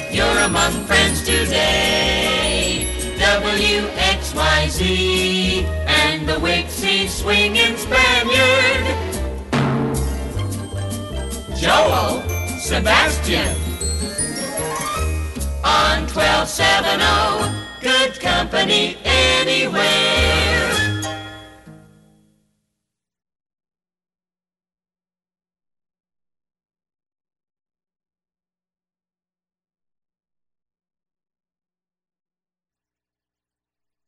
You're among friends today. WXYZ and the Wixie swinging Spaniard. Joel Sebastian on 1270. Good company anywhere.